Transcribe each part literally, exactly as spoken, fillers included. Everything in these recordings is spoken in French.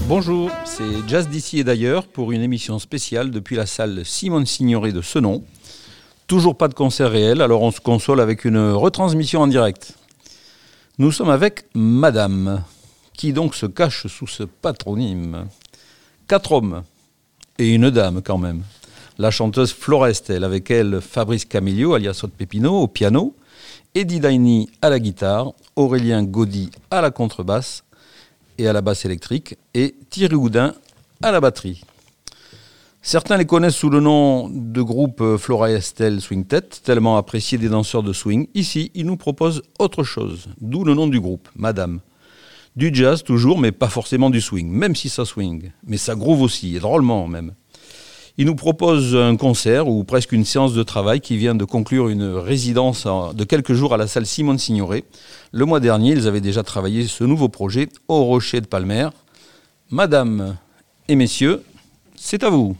Bonjour, c'est Jazz d'ici et d'ailleurs pour une émission spéciale depuis la salle Simone Signoret de Senon. Toujours pas de concert réel, alors on se console avec une retransmission en direct. Nous sommes avec Madame, qui donc se cache sous ce patronyme. Quatre hommes et une dame quand même. La chanteuse Flora Estelle, avec elle Fabrice Camillo, alias Hot Pépino, au piano, Eddie Daini à la guitare, Aurélien Gaudy à la contrebasse et à la basse électrique, et Thierry Houdin à la batterie. Certains les connaissent sous le nom de groupe Flora Estelle Swing Tête, tellement apprécié des danseurs de swing. Ici, ils nous proposent autre chose, d'où le nom du groupe, Madame. Du jazz toujours, mais pas forcément du swing, même si ça swing. Mais ça groove aussi, et drôlement même. Ils nous proposent un concert ou presque une séance de travail qui vient de conclure une résidence de quelques jours à la salle Simone Signoret. Le mois dernier, ils avaient déjà travaillé ce nouveau projet au Rocher de Palmer. Madame et messieurs, c'est à vous.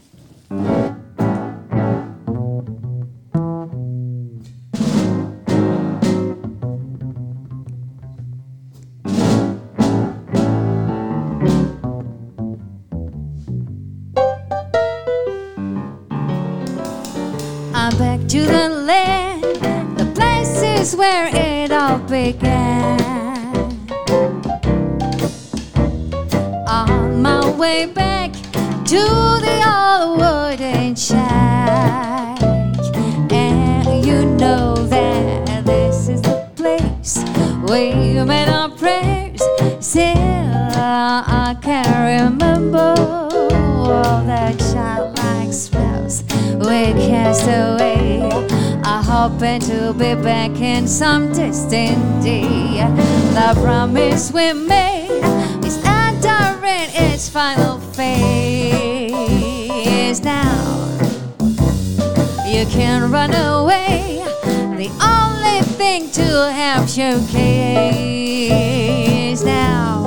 Back to the land, the places where it all began. On my way back to the old wooden shack, and you know that this is the place we made our prayers. Still, I can't remember all the childlike spells we cast away. I hoping to be back in some distant day. The promise we made is entering its final phase now. You can run away. The only thing to help you is now.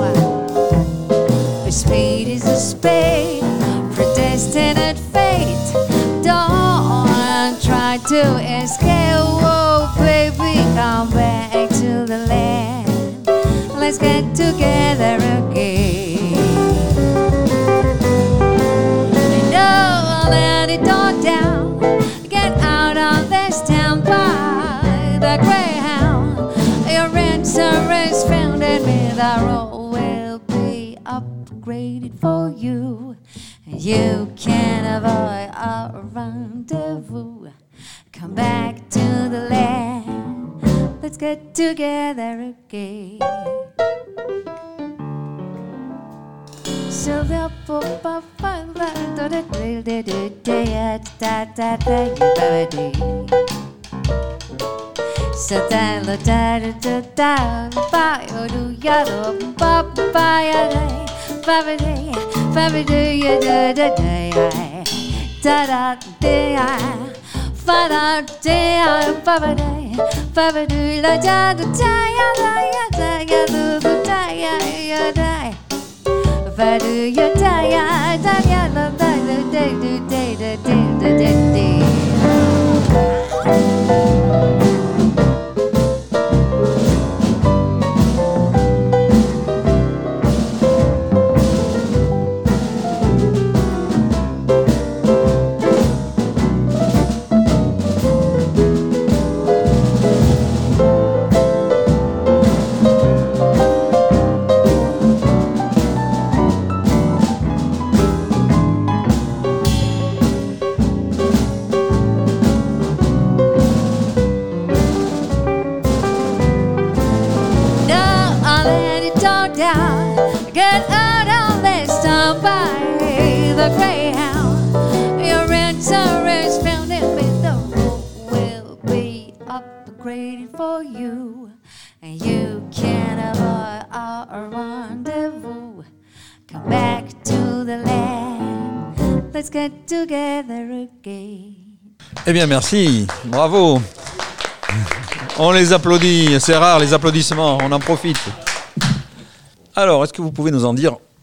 Speed is a spade, predestined fate. Don't try to escape, oh baby, come back to the land. Let's get together again. No, let it all down. Get out of this town by the Greyhound. Your answer is found in me. The road will be upgraded for you. You can avoid our rendezvous. Come back to the land. Let's get together again. So the pop up da da da da da da da. So da da da da da. Ba do ya do ba ba ya da ba ba da ba ba do ya da da da da da da. Fa da da ba ba da ba ba do la da da da ya da ya da ya do da ya ya da. Fa do ya da ya da ya da da da da da da da da da. Get out of this town by the Greyhound. Your answer is found in me. The road will be upgraded for you, and you can avoid our rendezvous. Come back to the land. Let's get together again. Eh bien, merci. Bravo. On les applaudit. C'est rare, les applaudissements. On en profite. Alors, est-ce que vous pouvez nous en dire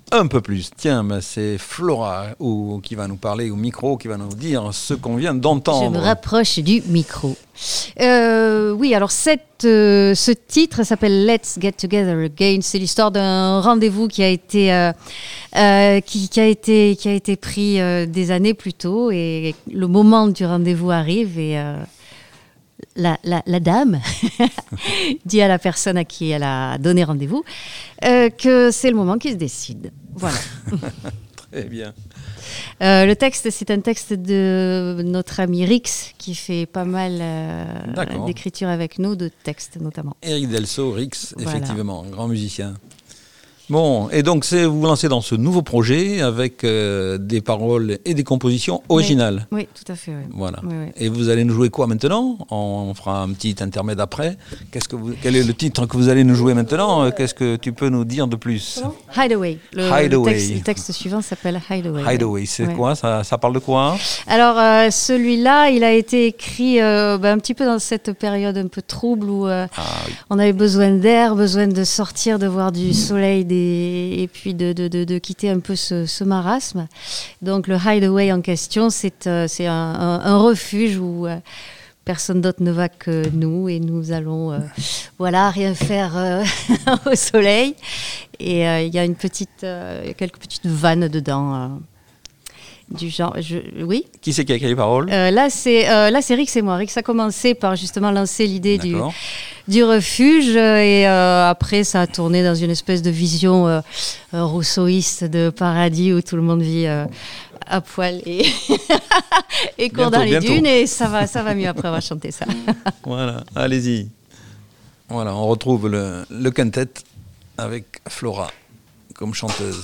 un peu plus. Tiens, ben c'est Flora ou, qui va nous parler au micro, qui va nous dire ce qu'on vient d'entendre. Je me rapproche du micro. Euh, oui, alors cette, euh, ce titre s'appelle Let's Get Together Again. C'est l'histoire d'un rendez-vous qui a été, euh, euh, qui, qui a été, qui a été pris euh, des années plus tôt. Et le moment du rendez-vous arrive et... Euh, La, la, la dame dit à la personne à qui elle a donné rendez-vous euh, que c'est le moment qui se décide. Voilà. Très bien. Euh, le texte, c'est un texte de notre ami Rix qui fait pas mal euh, d'écriture avec nous, de textes notamment. Eric Delso, Rix, voilà. Effectivement, un grand musicien. Bon, et donc c'est, vous vous lancez dans ce nouveau projet avec euh, des paroles et des compositions originales. Oui, oui tout à fait. Oui. Voilà. Oui, oui. Et vous allez nous jouer quoi maintenant ? On fera un petit intermède après. Qu'est-ce que vous, quel est le titre que vous allez nous jouer maintenant ? Qu'est-ce que tu peux nous dire de plus ? Hideaway. Le, Hideaway. Le, texte, le texte suivant s'appelle Hideaway. Hideaway, c'est ouais. quoi ça, ça parle de quoi ? Alors, euh, celui-là, il a été écrit euh, bah, un petit peu dans cette période un peu trouble où euh, ah, oui. on avait besoin d'air, besoin de sortir, de voir du soleil des... et puis de, de, de, de quitter un peu ce, ce marasme. Donc, le Hideaway en question, c'est, euh, c'est un, un, un refuge où... Euh, personne d'autre ne va que nous et nous allons, euh, voilà, rien faire euh, au soleil. Et il euh, y a une petite, euh, quelques petites vannes dedans, euh, du genre, je, oui. Qui c'est qui a écrit les paroles ? euh, Là, c'est euh, là, c'est Rix et moi. Rix a commencé par justement lancer l'idée du, du refuge et euh, après, ça a tourné dans une espèce de vision euh, rousseauiste de paradis où tout le monde vit. Euh, à poil et, et court dans les bientôt. dunes et ça va, ça va mieux après, on va chanter ça. Voilà, allez-y. Voilà, on retrouve le, le quintet avec Flora comme chanteuse.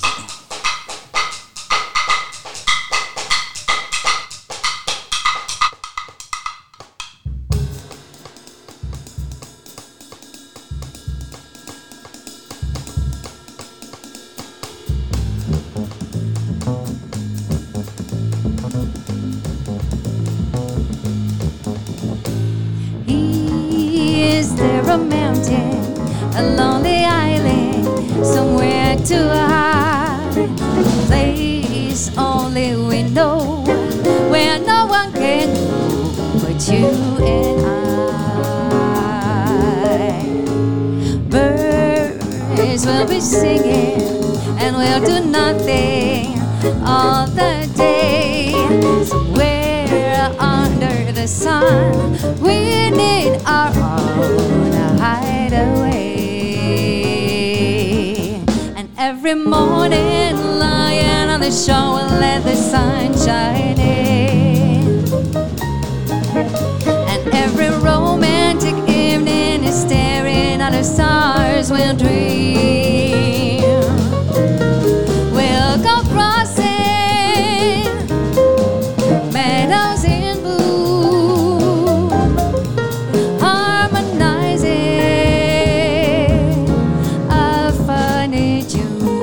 A mountain, a lonely island, somewhere to hide. Place only we know, where no one can go but you and I. Birds will be singing and we'll do nothing all the day. Somewhere under the sun, we need our own hideaway. And every morning lying on the shore we'll let the sun shine in. And every romantic evening is staring at the stars we'll dream. We'll go crossing meadows in bloom, harmonizing a funny tune.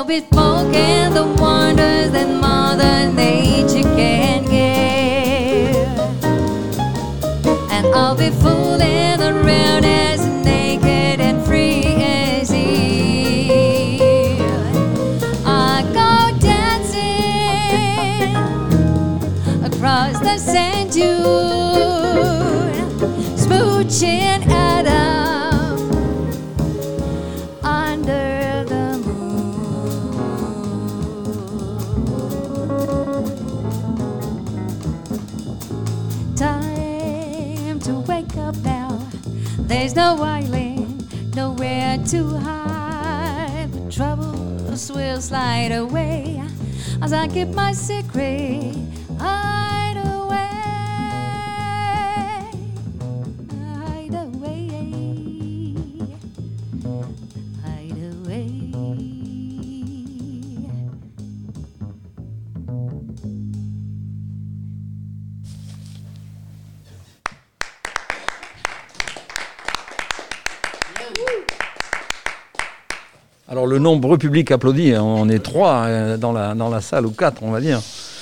be smoking the wonders that Mother Nature can give. And I'll be fooling around as naked and free as Eve. I go dancing across the sand dune, smooching Adam under the moon. Time to wake up now. There's no island, nowhere to hide. The troubles will slide away as I keep my secret hide away, hide away, hide away. Alors le nombreux public applaudit, hein. On est trois euh, dans la, dans la salle, ou quatre on va dire.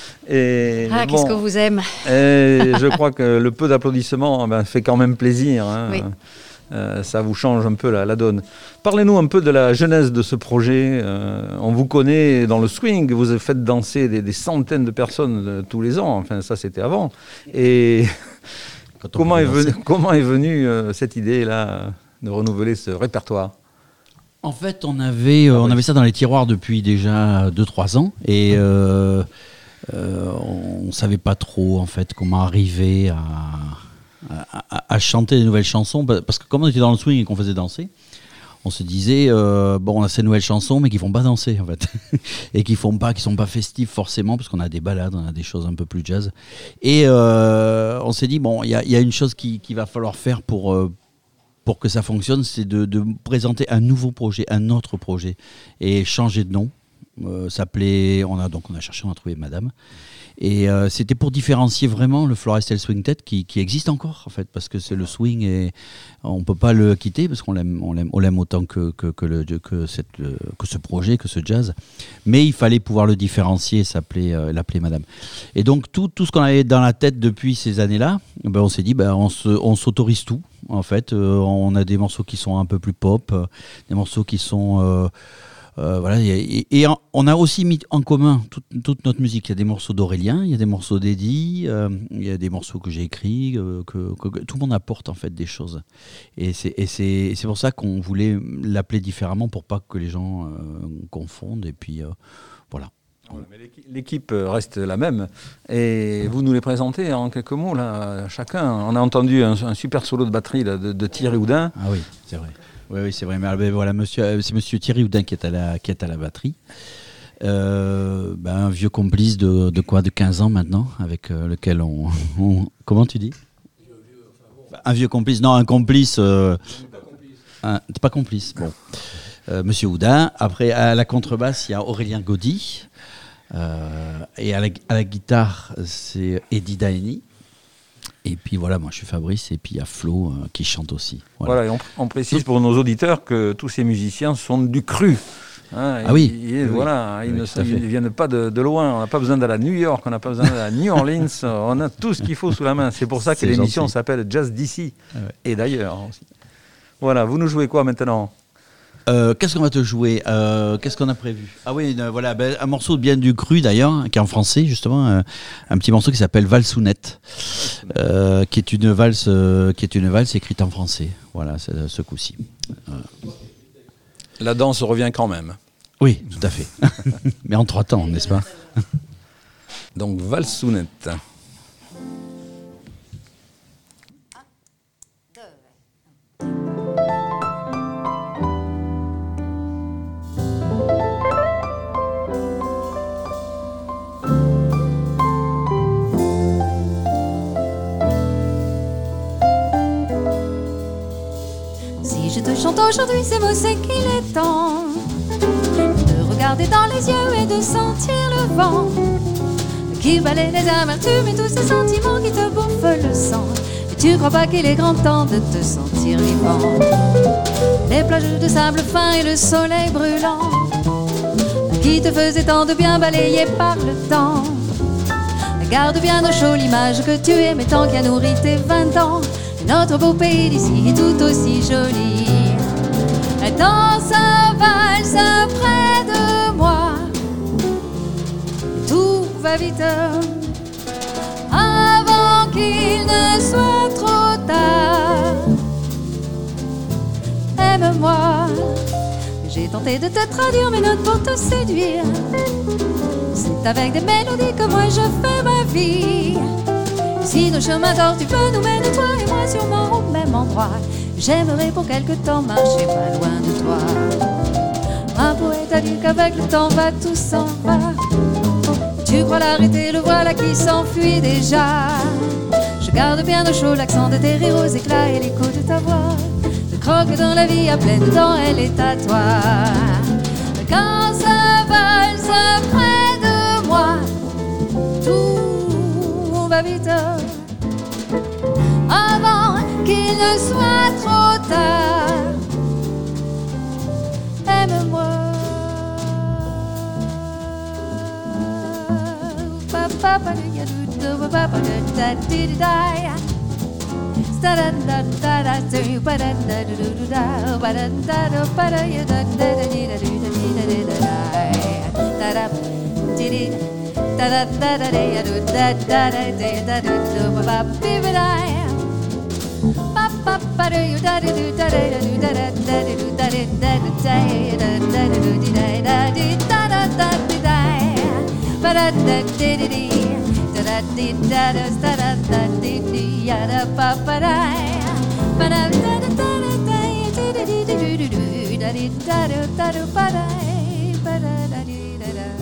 Et, Ah, bon, qu'est-ce que vous aime. et je crois que le peu d'applaudissements ben, fait quand même plaisir. Hein. Oui. Euh, ça vous change un peu la, la donne. Parlez-nous un peu de la genèse de ce projet. Euh, on vous connaît dans le swing, vous avez fait danser des, des centaines de personnes euh, tous les ans. Enfin, ça c'était avant. Et comment est, venu, comment est venue euh, cette idée-là de renouveler ce répertoire ? En fait, on avait, euh, on avait ça dans les tiroirs depuis déjà deux trois ans et euh, euh, on ne savait pas trop en fait comment arriver à, à, à- à chanter des nouvelles chansons parce que comme on était dans le swing et qu'on faisait danser, on se disait euh, bon, on a ces nouvelles chansons mais qui font pas danser en fait et qui font pas, qui sont pas festives forcément parce qu'on a des ballades, on a des choses un peu plus jazz et euh, on s'est dit bon, il y a, il y a une chose qui- qu'il va falloir faire pour euh, pour que ça fonctionne, c'est de, de présenter un nouveau projet, un autre projet, et changer de nom. Euh, s'appelait, on a donc on a cherché, on a trouvé Madame, et euh, c'était pour différencier vraiment le Florestel Swing Tet qui, qui existe encore en fait, parce que c'est le swing et on peut pas le quitter parce qu'on l'aime, on l'aime, on l'aime autant que que que, le, que cette euh, que ce projet, que ce jazz, mais il fallait pouvoir le différencier, et s'appeler euh, l'appeler Madame. Et donc tout tout ce qu'on avait dans la tête depuis ces années-là, ben on s'est dit ben on se, on s'autorise tout. En fait, euh, on a des morceaux qui sont un peu plus pop, euh, des morceaux qui sont euh, euh, voilà, et, et en- on a aussi mis en commun toute, toute notre musique. Il y a des morceaux d'Aurélien, il y a des morceaux d'Eddie, euh, il y a des morceaux que j'ai écrits, euh, que, que- que tout le monde apporte en fait des choses. Et c'est, et c'est, c'est pour ça qu'on voulait l'appeler différemment pour pas que les gens euh, confondent. Et puis euh, voilà. Voilà, mais l'équi- l'équipe reste la même. Et vous nous les présentez en quelques mots, là, chacun. On a entendu un, un super solo de batterie là, de, de Thierry Houdin. Ah oui, c'est vrai. Oui, oui, c'est vrai. Mais, ben, voilà, monsieur, euh, c'est monsieur Thierry Houdin qui est à la, qui est à la batterie. Euh, ben, un vieux complice de, de quoi, de quinze ans maintenant, avec euh, lequel on, on- comment tu dis ? Un vieux complice, non, un complice. Euh, un- t'es pas complice, bon. Euh, monsieur Houdin. Après, à la contrebasse, il y a Aurélien Gaudy. Euh, et à la, à la guitare, c'est Eddie Daeni. Et puis voilà, moi je suis Fabrice, et puis il y a Flo euh, qui chante aussi. Voilà. Voilà, et on, on précise pour nos auditeurs que tous ces musiciens sont du cru. Hein, Ah oui. ils, ils- Oui. Voilà, ils Oui, ne tout à ils fait. ne viennent pas de, de loin. On n'a pas besoin d'aller à New York, on n'a pas besoin d'aller à New Orleans. On a tout ce qu'il faut sous la main. C'est pour ça que C'est l'émission gentil. s'appelle Jazz d'ici. Ah ouais. Et d'ailleurs aussi. Voilà, vous nous jouez quoi maintenant ? Euh, qu'est-ce qu'on va te jouer Euh, Qu'est-ce qu'on a prévu Ah oui, euh, voilà, ben, un morceau bien du cru d'ailleurs, qui est en français justement, euh, un petit morceau qui s'appelle Valsounette, euh, qui est une valse, euh, qui est une valse écrite en français. Voilà, c'est, ce coup-ci. Euh, La danse revient quand même. oui, tout à fait. Mais en trois temps, n'est-ce pas ? Donc Valsounette. Si je te chante aujourd'hui ces mots, c'est qu'il est temps de regarder dans les yeux et de sentir le vent qui balaie les amertumes et tous ces sentiments qui te bouffent le sang. Et tu crois pas qu'il est grand temps de te sentir vivant? Les plages de sable fin et le soleil brûlant qui te faisait tant de bien balayé par le temps. Garde bien au chaud l'image que tu aimais tant qui a nourri tes vingt ans. Notre beau pays d'ici est tout aussi joli. Dans sa valse près de moi, tout va vite avant qu'il ne soit trop tard. Aime-moi, j'ai tenté de te traduire mes notes pour te séduire. C'est avec des mélodies que moi je fais ma vie. Si nos chemins tortueux nous mènent, toi et moi, sûrement au même endroit, j'aimerais pour quelque temps marcher pas loin de toi. Un poète a dit qu'avec le temps va, tout s'en va. Tu crois l'arrêter, le voilà qui s'enfuit déjà. Je garde bien au chaud l'accent de tes rires aux éclats et l'écho de ta voix. Le croque dans la vie à pleines dents, elle est à toi. Quand ça valse près de moi, tout va vite avant qu'il ne soit trop tard. Aime-moi. Papa de yadudo, papa de da di da. Sta da da da da do, ba da da do do da, ba da da do, ba da ya da da da di da do da di da di da da. Da da di di da da da da ya do da da da da da do do ba ba bi ba da. Pa pa pa do you da di do da da do da da da do da di da da da da da do di da da di da da da di da. Ba da da di di di da da di da da da da da di di ya da pa pa da. Ba da da da da da di di di di di di da di da da da da ba da ba da da di da da.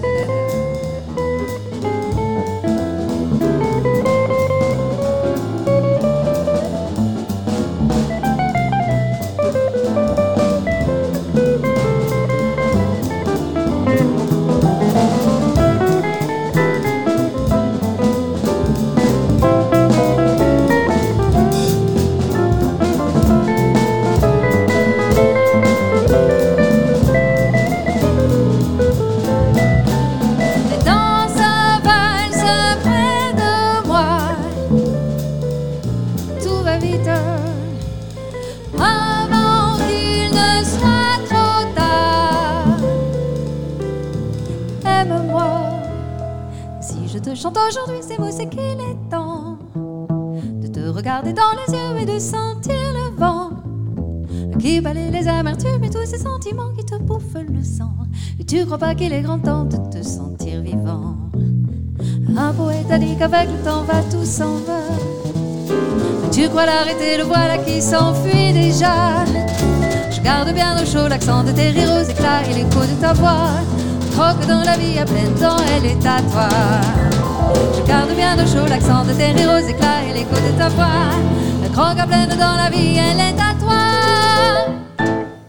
Chante aujourd'hui ces mots, c'est qu'il est temps de te regarder dans les yeux et de sentir le vent qui balaye les amertumes et tous ces sentiments qui te bouffent le sang. Et tu crois pas qu'il est grand temps de te sentir vivant? Un poète a dit qu'avec le temps va, tout s'en va. Mais tu crois l'arrêter, le voilà qui s'enfuit déjà. Je garde bien au chaud l'accent de tes rires aux éclats et l'écho de ta voix. Croque dans la vie à pleines dents, elle est à toi. Je garde bien au chaud l'accent de tes rires aux éclats et l'écho de ta voix. Le croque à pleines dans la vie, elle est à toi.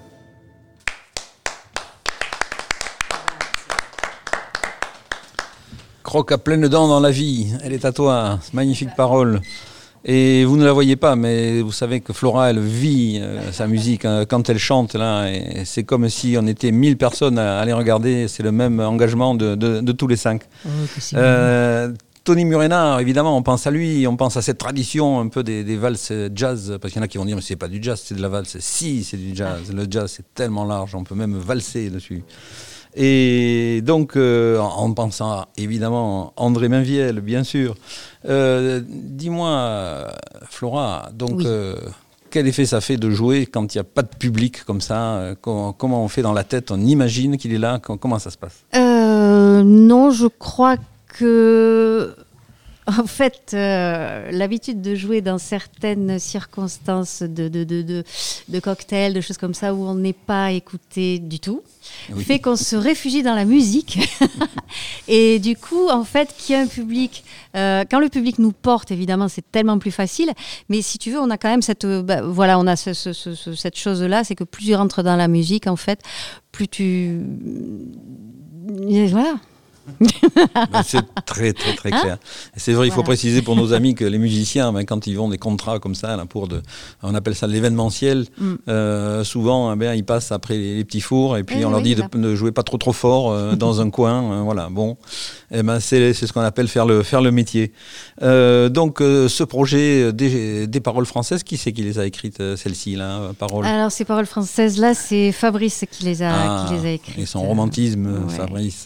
Croque à pleines dents dans la vie, elle est à toi. Magnifique parole. Et vous ne la voyez pas, mais vous savez que Flora, elle vit euh, sa musique hein, quand elle chante là. Et c'est comme si on était mille personnes à, à les regarder. C'est le même engagement de, de, de tous les cinq. Oh, euh, Tony Murena, évidemment, on pense à lui, on pense à cette tradition un peu des, des valses jazz, parce qu'il y en a qui vont dire mais c'est pas du jazz, c'est de la valse. Si, c'est du jazz. Le jazz, c'est tellement large, on peut même valser dessus. Et donc, euh, en pensant évidemment André Mainviel, bien sûr. Euh, dis-moi, Flora, donc, oui. euh, quel effet ça fait de jouer quand il n'y a pas de public comme ça? comment, comment on fait dans la tête? On imagine qu'il est là? Comment ça se passe? euh, Non, je crois que... En fait, euh, l'habitude de jouer dans certaines circonstances de, de, de, de, de cocktails, de choses comme ça, où on n'est pas écouté du tout, oui. fait qu'on se réfugie dans la musique. Et du coup, en fait, qu'il y a un public... Euh, quand le public nous porte, évidemment, c'est tellement plus facile. Mais si tu veux, on a quand même cette... Bah, voilà, on a ce, ce, ce, cette chose-là, c'est que plus tu rentres dans la musique, en fait, plus tu... Voilà. Ben, c'est très très très clair. Et c'est vrai, il faut Voilà. préciser pour nos amis que les musiciens, ben, quand ils ont des contrats comme ça, là, pour de, on appelle ça l'événementiel, Mm. euh, souvent eh ben, ils passent après les, les petits fours et puis Oui, on leur oui, dit de là. ne jouer pas trop trop fort euh, dans un coin. euh, voilà, bon, eh ben, c'est, c'est ce qu'on appelle faire le, faire le métier. Euh, donc euh, ce projet des, des paroles françaises, qui c'est qui les a écrites, euh, celles-ci, là, euh, paroles Alors, ces paroles françaises-là, c'est Fabrice qui les a, Ah, qui les a écrites. et son romantisme, Ouais. Fabrice.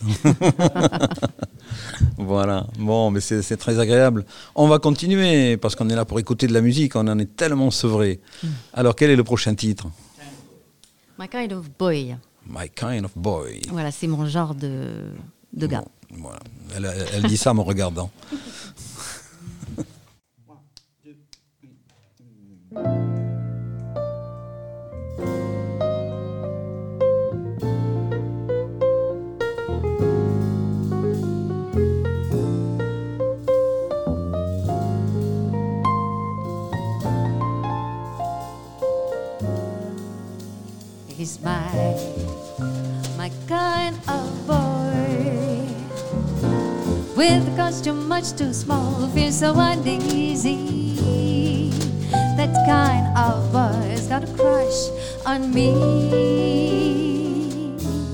Voilà, bon, mais c'est, c'est très agréable. On va continuer, parce qu'on est là pour écouter de la musique, on en est tellement sevré. Mm. Alors, quel est le prochain titre? My Kind of Boy. My Kind of Boy. Voilà, c'est mon genre de, de gars. Bon, voilà. elle, elle- elle dit ça en me regardant. He's my, my kind of boy. With a costume much too small, feels so uneasy. That kind of boy's got a crush on me.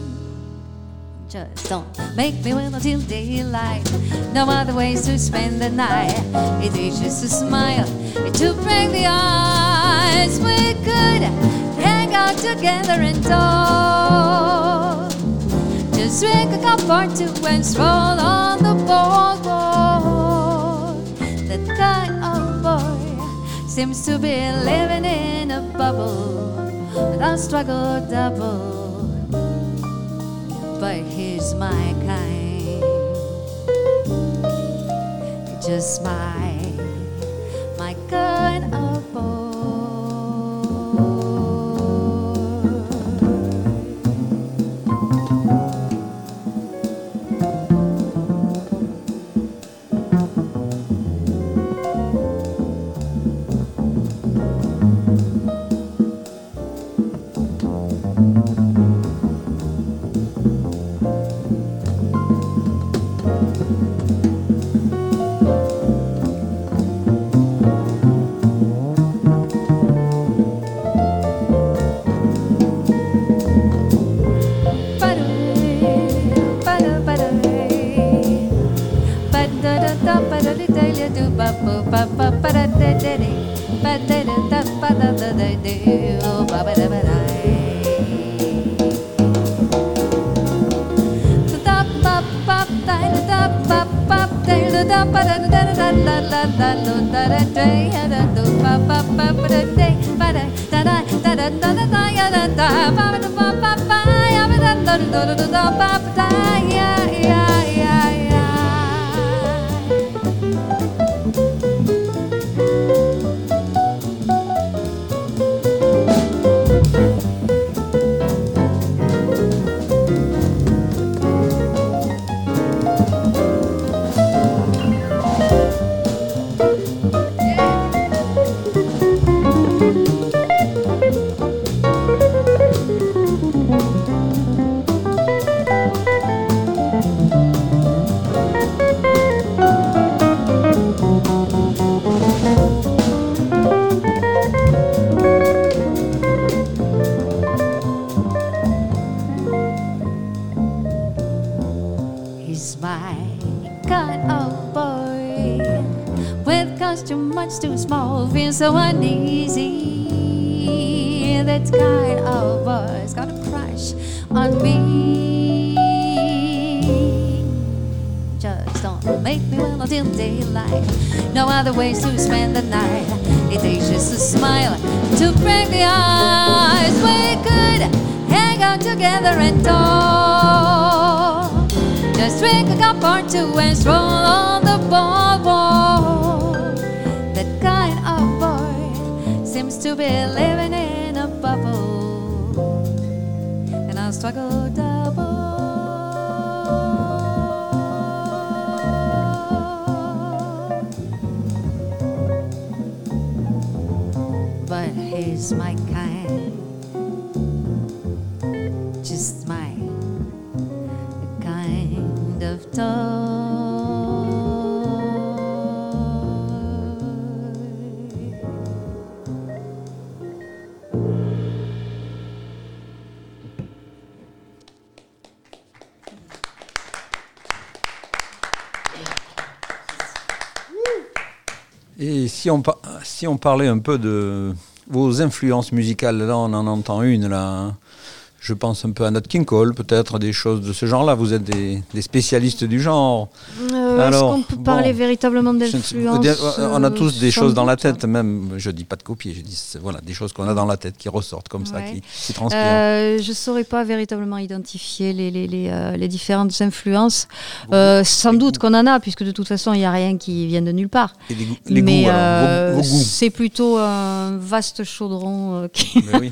Just don't make me wait until daylight. No other ways to spend the night. It is just a smile to break the ice. We could hang out together and talk. Just drink a cup or two and stroll on the boardwalk. That kind of boy seems to be living in a bubble without struggle double. But he's my kind, just my, my kind of boy. He's my kind of boy, with costume much too small, feels so uneasy. That kind of boy's got a crush on me. Just don't make me well until daylight. No other ways to spend the night. It takes just a smile to break the ice. We could hang out together and talk. Just drink a cup or two and stroll on the boardwalk. That kind of boy seems to be living in a bubble, and I'll struggle double. But he's my kind, just my kind of Et si on, par- si on parlait un peu de vos influences musicales, là on en entend une, là. Hein. Je pense un peu à Nat King Cole, peut-être des choses de ce genre-là. Vous êtes des, des spécialistes du genre. Euh, Alors, est-ce qu'on peut parler bon, véritablement je ne sais- d'influence On a tous des euh, choses dans la sans doute. tête, même, je dis pas de copier, je dis c'est- voilà, des choses qu'on a dans la tête qui ressortent comme ça, Ouais. qui, qui transpirent. Euh, je ne saurais pas véritablement identifier les, les, les, euh, les différentes influences. Euh, sans doute qu'on en a, puisque de toute façon, il n'y a rien qui vient de nulle part. Et les, goûts- les Mais goûts, alors, euh, vos, vos goûts. c'est plutôt un vaste chaudron euh, qui... Mais oui.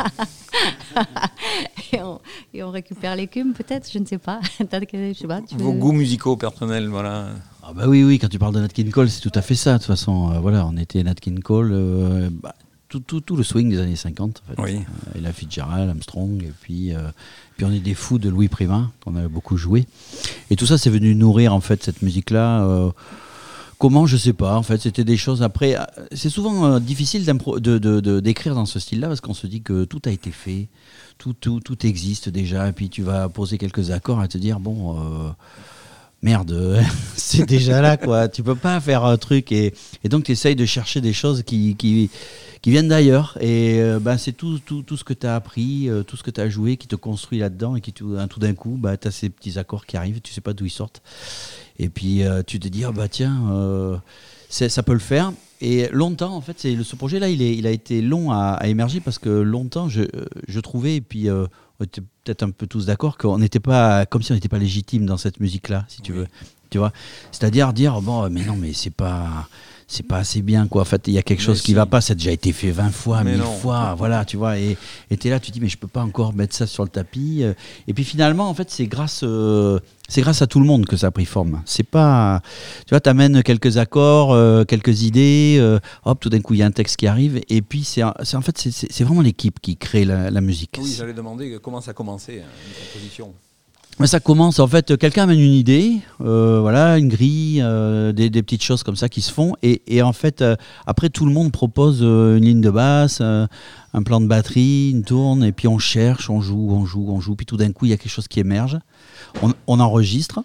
et, on, et on récupère l'écume, peut-être, je ne sais pas. T'as- je sais pas tu Vos veux- goûts musicaux personnels, voilà. Ah bah oui, oui, quand tu parles de Nat King Cole, c'est tout à fait ça. De toute façon, euh, voilà, on était Nat King Cole, euh, bah, tout, tout, tout le swing des années cinquante, en fait. Oui. Euh, Ella Fitzgerald, Armstrong, et puis, euh, puis on est des fous de Louis Prima, qu'on a beaucoup joué. Et tout ça, c'est venu nourrir, en fait, cette musique-là. euh, Comment, je sais pas. En fait, c'était des choses. Après, euh, c'est souvent euh, difficile d'impro- de, de, de- d'écrire dans ce style-là parce qu'on se dit que tout a été fait, tout, tout, tout existe déjà. Et puis tu vas poser quelques accords et te dire bon, euh, merde, c'est déjà là, quoi. Tu peux pas faire un truc et, et donc tu essayes de chercher des choses qui, qui, qui viennent d'ailleurs. Et euh, ben, c'est tout, tout, tout ce que tu as appris, euh, tout ce que tu as joué qui te construit là-dedans et qui tout, un- tout d'un coup, bah, tu as ces petits accords qui arrivent, tu sais pas d'où ils sortent. Et puis euh, tu te dis, ah bah tiens, euh, c'est- ça peut le faire. Et longtemps, en fait, c'est, ce projet-là, il, est, il a été long à, à émerger parce que longtemps, je, euh, je trouvais, et puis euh, on était peut-être un peu tous d'accord, qu'on n'était pas, comme si on n'était pas légitime dans cette musique-là, si tu Oui. veux. Tu vois, c'est-à-dire dire, bon, mais non, mais c'est pas... C'est pas assez bien, quoi. En fait, il y a quelque Mais chose qui si. va pas. Ça a déjà été fait vingt fois, Mais mille non. fois. Voilà, tu vois. Et et t'es là, tu te dis, mais je peux pas encore mettre ça sur le tapis. euh. Et puis finalement, en fait, c'est grâce, euh, c'est grâce à tout le monde que ça a pris forme. C'est pas, tu vois, t'amènes quelques accords, euh, quelques idées. euh, hop, tout d'un coup, il y a un texte qui arrive. Et puis, c'est, un- c'est en fait, c'est, c'est c'est vraiment l'équipe qui crée la, la musique. Oui, j'allais demander comment ça a commencé, hein, une composition. Mais ça commence, en fait, quelqu'un amène une idée, euh, voilà, une grille, euh, des, des petites choses comme ça qui se font. Et, et en fait, euh, après, tout le monde propose euh, une ligne de basse, euh, un plan de batterie, une tourne, et puis on cherche, on joue, on joue, on joue. Puis tout d'un coup, il y a quelque chose qui émerge. On, on enregistre.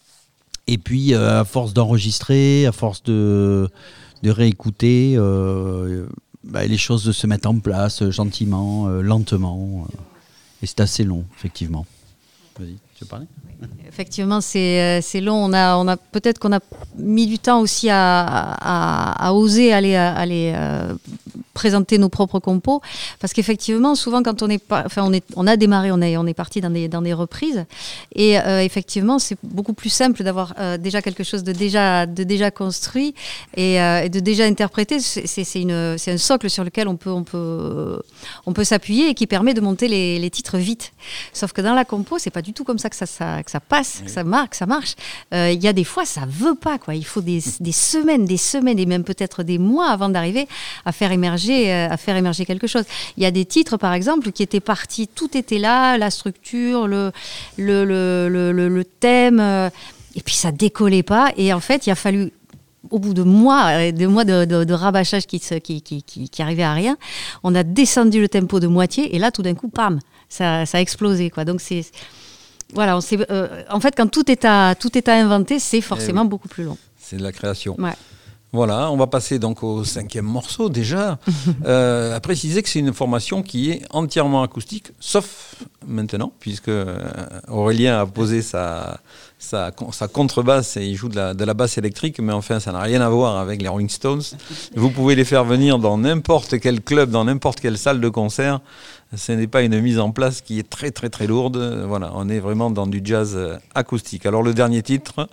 Et puis, euh, à force d'enregistrer, à force de, de réécouter, euh, bah, les choses se mettent en place euh, gentiment, euh, lentement. euh. et c'est assez long, effectivement. Vas-y, tu veux parler ? Effectivement, c'est euh, c'est long. On a, on a peut-être qu'on a mis du temps aussi à, à, à oser aller, à- aller euh, présenter nos propres compos, parce qu'effectivement, souvent quand on est, pas, enfin, on est, on a démarré, on est, on est parti dans des, dans des reprises, et euh, effectivement, c'est beaucoup plus simple d'avoir euh, déjà quelque chose de déjà, de déjà construit et, euh, et de déjà interprété. C'est, c'est, c'est une, c'est un socle sur lequel on peut, on peut, on peut s'appuyer et qui permet de monter les, les titres vite. Sauf que dans la compo, c'est pas du tout comme ça que ça, ça, que ça passe, que ça marque, que ça marche. Euh, Il y a des fois, ça veut pas, quoi. Il faut des, des semaines, des semaines et même peut-être des mois avant d'arriver à faire émerger, euh, à faire émerger quelque chose. Il y a des titres, par exemple, qui étaient partis, tout était là, la structure, le, le, le, le, le, le thème, euh, et puis ça décollait pas. Et en fait, il a fallu au bout de mois, euh, de mois de, de, de rabâchage qui, se- qui, qui, qui, qui arrivait à rien, on a descendu le tempo de moitié et là, tout d'un coup, pam, ça, ça a explosé, quoi. Donc c'est voilà, on s'est, euh, en fait, quand tout est à tout est à inventer, c'est forcément Eh oui. beaucoup plus long. C'est de la création. Ouais. Voilà, on va passer donc au cinquième morceau déjà. euh, à préciser que c'est une formation qui est entièrement acoustique, sauf maintenant, puisque euh, Aurélien a posé sa, sa, sa contrebasse et il joue de la, de la basse électrique, mais enfin ça n'a rien à voir avec les Rolling Stones. Vous pouvez les faire venir dans n'importe quel club, dans n'importe quelle salle de concert. Ce n'est pas une mise en place qui est très très très lourde. Voilà, on est vraiment dans du jazz euh, acoustique. Alors le dernier titre...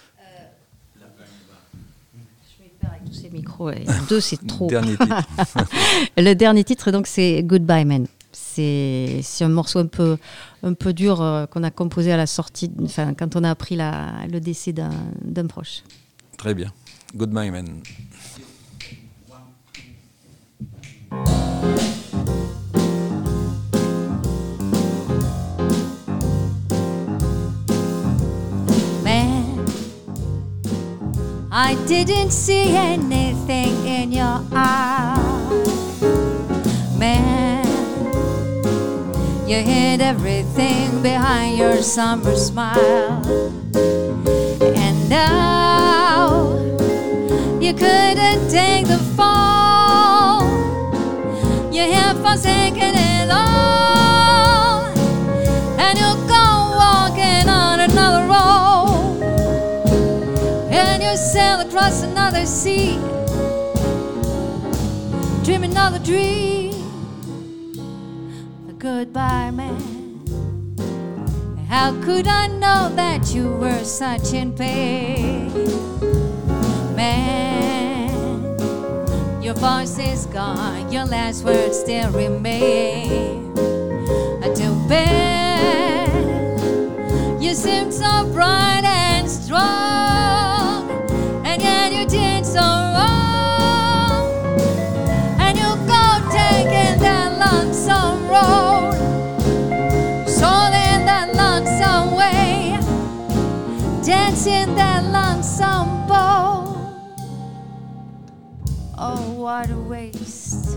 Avec tous ces micros, et deux, c'est trop. Dernier titre. Le dernier titre, donc, c'est Goodbye Man. C'est, c'est un morceau un peu, un peu dur euh, qu'on a composé à la sortie, enfin, quand on a appris la, le décès d'un, d'un proche. Très bien. Goodbye Man. Man, I didn't see anything in your eyes. Man, you hid everything behind your summer smile. And now you You couldn't take the fall. You have forsaken it all, and you'll go walking on another road, and you sail across another sea, dream another dream. A goodbye, man. How could I know that you were such in pain? Man, your voice is gone, your last words still remain. Too bad, you seem so bright and strong, and yet you did so wrong. And you go taking that lonesome road, strolling that lonesome way, dancing that lonesome boat. Oh, what a waste.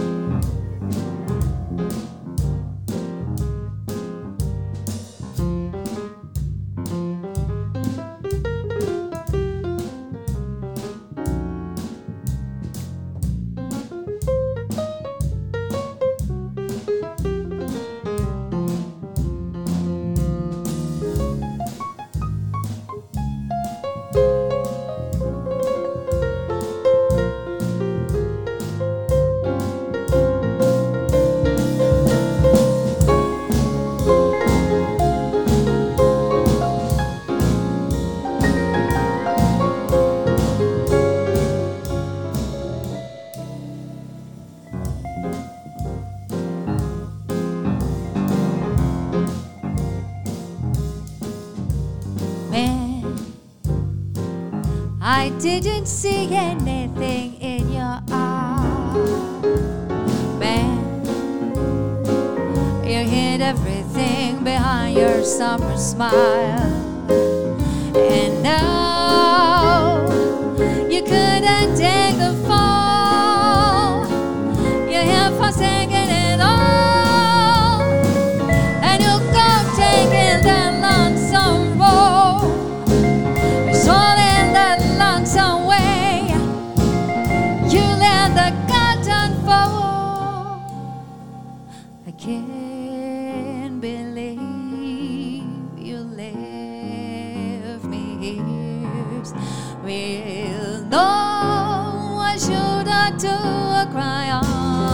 I didn't see anything in your eyes, man. You hid everything behind your summer smile, and now you couldn't take the fall. You have forsaken it all, and you go taking that lonesome road, strolling that lonesome way. You let the curtain fall. I can't believe you left me here with no one shoulder to cry on.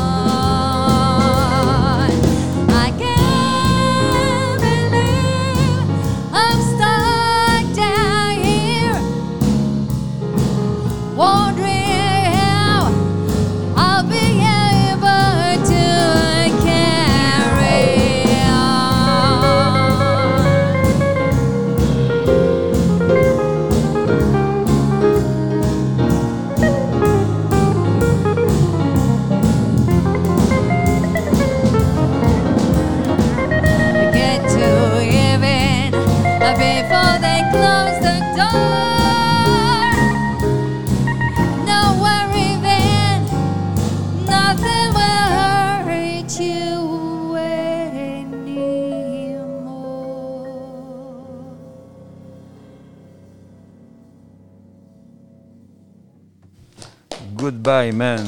I can't believe I'm stuck down here, wondering how I'll be able to carry on. Get to heaven before they close the door. No worry then, nothing will hurt you anymore. Goodbye, man.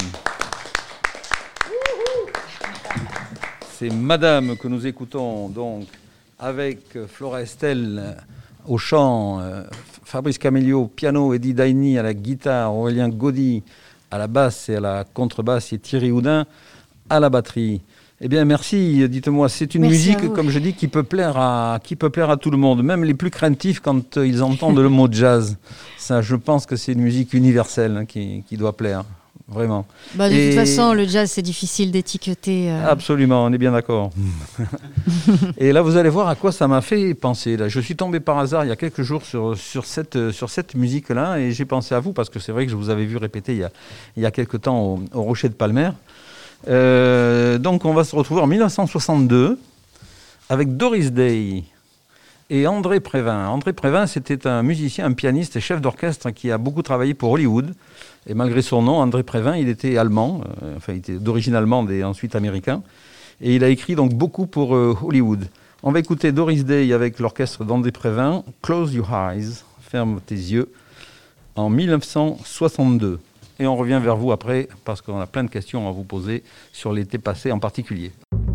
C'est Madame que nous écoutons donc avec Flora Estelle au chant, euh, Fabrice Camélio au piano, Eddie Daini à la guitare, Aurélien Gaudy à la basse et à la contrebasse et Thierry Houdin à la batterie. Eh bien, merci. Dites-moi, c'est une Merci à musique, vous. comme je dis, qui peut plaire à qui peut plaire à tout le monde, même les plus craintifs quand euh, ils entendent le mot jazz. Ça, je pense que c'est une musique universelle hein, qui, qui doit plaire, vraiment. Bah, de Et- toute façon, le jazz, c'est difficile d'étiqueter. euh, Absolument, on est bien d'accord. Et là, vous allez voir à quoi ça m'a fait penser. Là, je suis tombé par hasard il y a quelques jours sur, sur cette, euh, sur cette musique-là et j'ai pensé à vous parce que c'est vrai que je vous avais vu répéter il y a, il y a quelques temps au, au Rocher de Palmer. Euh, donc, on va se retrouver en mille neuf cent soixante-deux avec Doris Day et André Prévin. André Prévin, c'était un musicien, un pianiste et chef d'orchestre qui a beaucoup travaillé pour Hollywood. Et malgré son nom, André Prévin, il était allemand, euh, enfin, il était d'origine allemande et ensuite américain. Et il a écrit donc beaucoup pour euh, Hollywood. On va écouter Doris Day avec l'orchestre d'André Prévin, Close Your Eyes, ferme tes yeux. en mille neuf cent soixante-deux. Et on revient vers vous après, parce qu'on a plein de questions à vous poser sur l'été passé en particulier.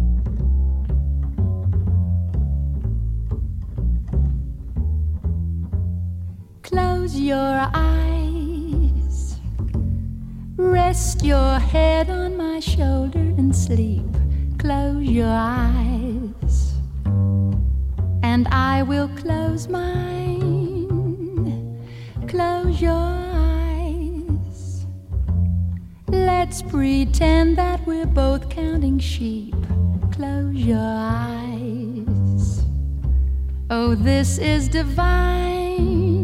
Close your eyes, rest your head on my shoulder and sleep. Close your eyes, and I will close mine. Close your eyes, let's pretend that we're both counting sheep. Close your eyes, oh, this is divine.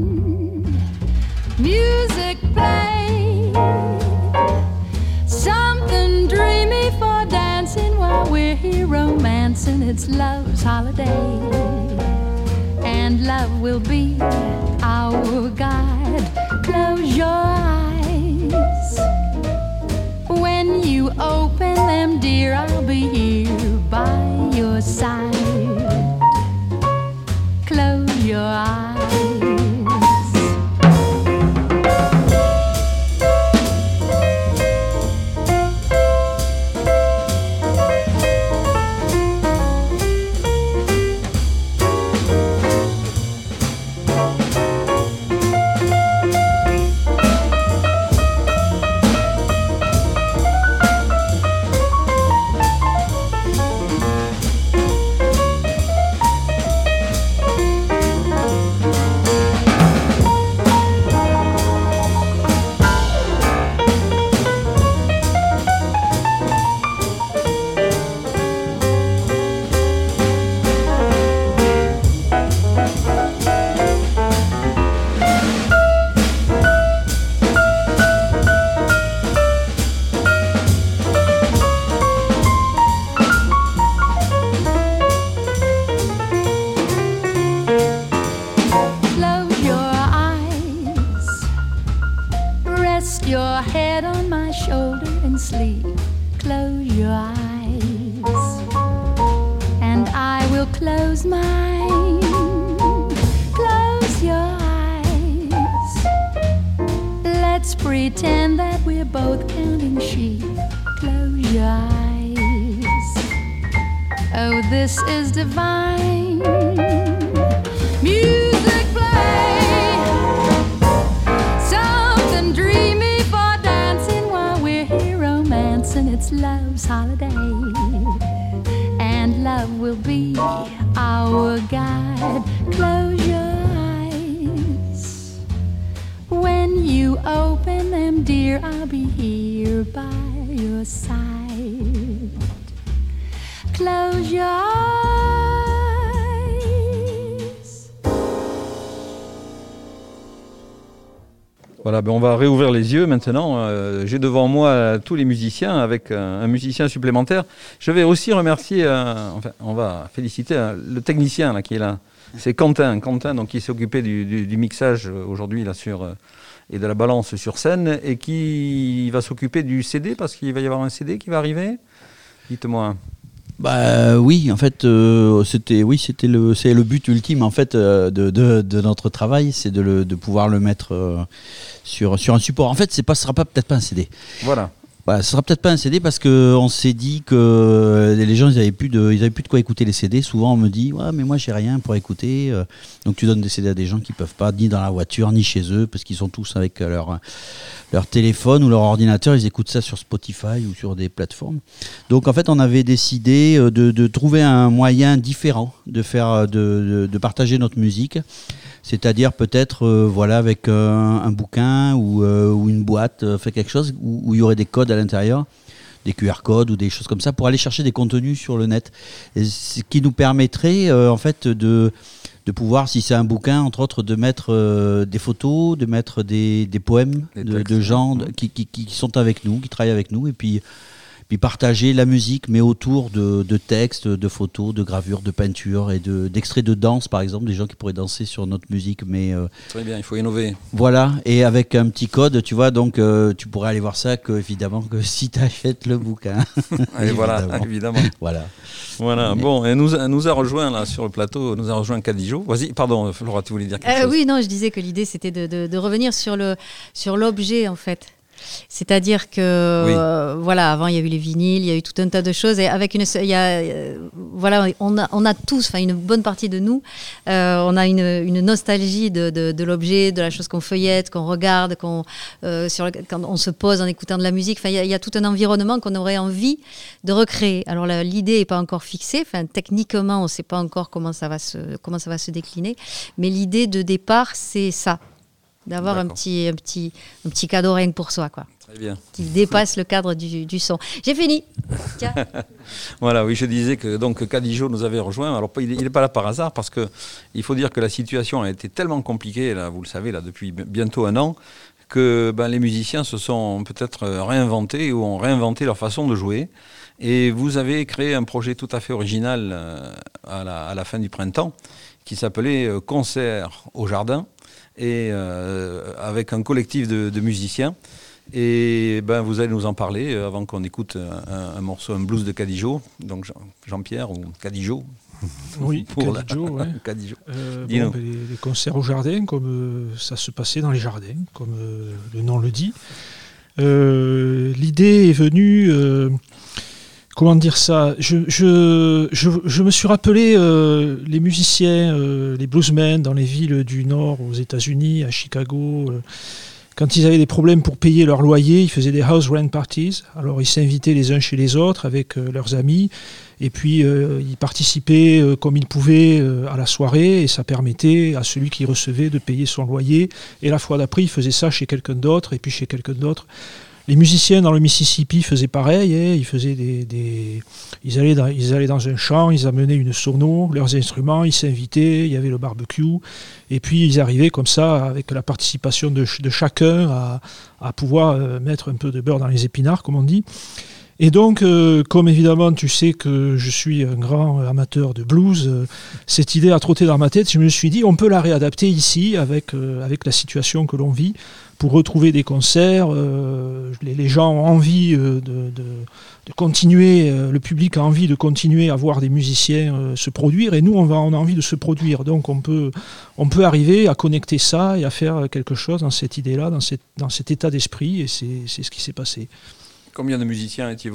Music play, something dreamy for dancing while we're here romancing. It's love's holiday, and love will be our guide. Close your eyes, when you open them, dear, I'll be here by your side. Close your eyes. Pretend that we're both counting sheep. Close your eyes, oh, this is divine. Music play, something dreamy for dancing while we're here romancing. It's love's holiday, and love will be our guide. Close your eyes, when you open them, dear, I'll be here by your side. Close your eyes. Voilà, ben on va réouvrir les yeux maintenant. Euh, j'ai devant moi tous les musiciens avec un, un musicien supplémentaire. Je vais aussi remercier, euh, enfin, on va féliciter euh, le technicien là, qui est là. C'est Quentin, Quentin donc, qui s'est occupé du, du, du mixage aujourd'hui là, sur, euh, et de la balance sur scène et qui va s'occuper du C D parce qu'il va y avoir un C D qui va arriver. Dites-moi. Bah oui, en fait, euh, c'était oui, c'était le c'est le but ultime en fait euh, de, de, de notre travail, c'est de, le, de pouvoir le mettre euh, sur sur un support. En fait, c'est pas, ce sera pas peut-être pas un C D. Voilà. Bah, ce sera peut-être pas un C D parce que on s'est dit que les gens ils avaient plus de ils avaient plus de quoi écouter les C D. Souvent on me dit ouais mais moi j'ai rien pour écouter. Donc tu donnes des C D à des gens qui peuvent pas ni dans la voiture ni chez eux parce qu'ils sont tous avec leur leur téléphone ou leur ordinateur, ils écoutent ça sur Spotify ou sur des plateformes. Donc en fait on avait décidé de, de trouver un moyen différent de faire de, de, de partager notre musique. C'est-à-dire peut-être euh, voilà, avec euh, un bouquin ou, euh, ou une boîte, euh, fait quelque chose où, où il y aurait des codes à l'intérieur, des Q R codes ou des choses comme ça pour aller chercher des contenus sur le net. Et ce qui nous permettrait euh, en fait de, de pouvoir, si c'est un bouquin, entre autres, de mettre euh, des photos, de mettre des, des poèmes de, de gens de, qui, qui, qui sont avec nous, qui travaillent avec nous. Et puis, puis partager la musique, mais autour de, de textes, de photos, de gravures, de peintures et de, d'extraits de danse, par exemple, des gens qui pourraient danser sur notre musique. Mais euh, très bien, il faut innover. Voilà, et avec un petit code, tu vois, donc euh, tu pourrais aller voir ça que, évidemment, que si tu achètes le bouquin. Et voilà, évidemment. Voilà. Voilà. Mais... Bon, et nous, nous a rejoint là sur le plateau, nous a rejoint Cadijo. Vas-y, pardon, Flora, tu voulais dire quelque euh, chose? Oui, non, je disais que l'idée c'était de, de, de revenir sur le sur l'objet en fait. C'est-à-dire que oui. euh, voilà, avant il y a eu les vinyles, il y a eu tout un tas de choses et avec une, il y a, euh, voilà, on a, on a tous, enfin une bonne partie de nous, euh, on a une, une nostalgie de, de, de l'objet, de la chose qu'on feuillette, qu'on regarde, qu'on, euh, sur le, quand on se pose en écoutant de la musique. Enfin, il y a, il y a tout un environnement qu'on aurait envie de recréer. Alors la, l'idée n'est pas encore fixée. Enfin, techniquement, on ne sait pas encore comment ça va se, comment ça va se décliner. Mais l'idée de départ, c'est ça. D'avoir un petit, un, petit, un petit cadeau rien que pour soi, quoi. Très bien. Qui dépasse le cadre du, du son. J'ai fini. Tiens. Voilà, oui, je disais que donc Cadijo nous avait rejoint. Alors, il n'est pas là par hasard parce que il faut dire que la situation a été tellement compliquée, là, vous le savez, là, depuis bientôt un an, que ben, les musiciens se sont peut-être réinventés ou ont réinventé leur façon de jouer. Et vous avez créé un projet tout à fait original euh, à, la, à la fin du printemps qui s'appelait euh, Concert au Jardin. Et euh, avec un collectif de, de musiciens. Et ben, vous allez nous en parler euh, avant qu'on écoute un, un morceau, un blues de Cadijo, donc Jean, Jean-Pierre ou Cadijo. Oui, Cadijo, la... ouais. Cadijo. Euh, bon, ben, les, les concerts au jardin, comme euh, ça se passait dans les jardins, comme euh, le nom le dit. Euh, l'idée est venue... Euh, Comment dire ça je, je, je, je me suis rappelé euh, les musiciens, euh, les bluesmen dans les villes du Nord, aux États-Unis, à Chicago. Euh, quand ils avaient des problèmes pour payer leur loyer, ils faisaient des house rent parties. Alors ils s'invitaient les uns chez les autres avec euh, leurs amis. Et puis euh, ils participaient euh, comme ils pouvaient euh, à la soirée. Et ça permettait à celui qui recevait de payer son loyer. Et la fois d'après, ils faisaient ça chez quelqu'un d'autre et puis chez quelqu'un d'autre. Les musiciens dans le Mississippi faisaient pareil, hein, ils, faisaient des, des, ils, allaient dans, ils allaient dans un champ, ils amenaient une sono, leurs instruments, ils s'invitaient, il y avait le barbecue, et puis ils arrivaient comme ça, avec la participation de, de chacun, à, à pouvoir euh, mettre un peu de beurre dans les épinards, comme on dit. Et donc, euh, comme évidemment tu sais que je suis un grand amateur de blues, euh, cette idée a trotté dans ma tête, je me suis dit on peut la réadapter ici, avec, euh, avec la situation que l'on vit, pour retrouver des concerts, euh, les, les gens ont envie euh, de, de, de continuer, euh, le public a envie de continuer à voir des musiciens euh, se produire, et nous on, va, on a envie de se produire, donc on peut, on peut arriver à connecter ça et à faire quelque chose dans cette idée-là, dans, cette, dans cet état d'esprit, et c'est, c'est ce qui s'est passé. Combien de musiciens étiez-vous ?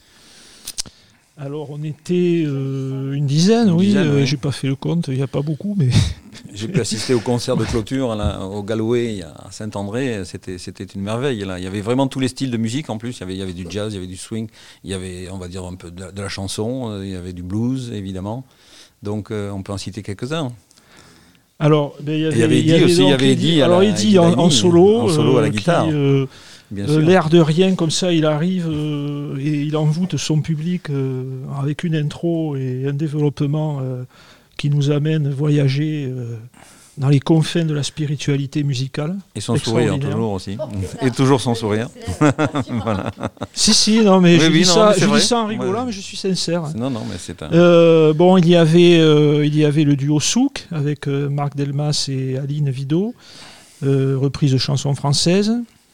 Alors on était euh, une dizaine, une oui, dizaine, euh, oui. J'ai pas fait le compte, il n'y a pas beaucoup, mais... J'ai pu assister au concert de clôture là, au Galloway à Saint-André, c'était, c'était une merveille. Là. Il y avait vraiment tous les styles de musique en plus, il y avait, il y avait du jazz, il y avait du swing, il y avait, on va dire, un peu de la, de la chanson, il y avait du blues évidemment, donc euh, on peut en citer quelques-uns. Alors, ben, il y avait, il y avait Eddie aussi, il y avait Eddie, alors Eddie en, en solo, en solo à la euh, guitare. Qui, euh, Euh, l'air de rien, comme ça, il arrive euh, et il envoûte son public euh, avec une intro et un développement euh, qui nous amène voyager euh, dans les confins de la spiritualité musicale. Et son sourire, toujours aussi. Et toujours son sourire. Voilà. Si, si, non, mais oui, je, oui, dis, non, ça, mais je dis ça en rigolant, ouais. mais je suis sincère. Non, non, mais c'est un... Euh, bon, il y avait, euh, il y avait le duo Souk avec euh, Marc Delmas et Aline Vidot, euh, reprise de chansons françaises.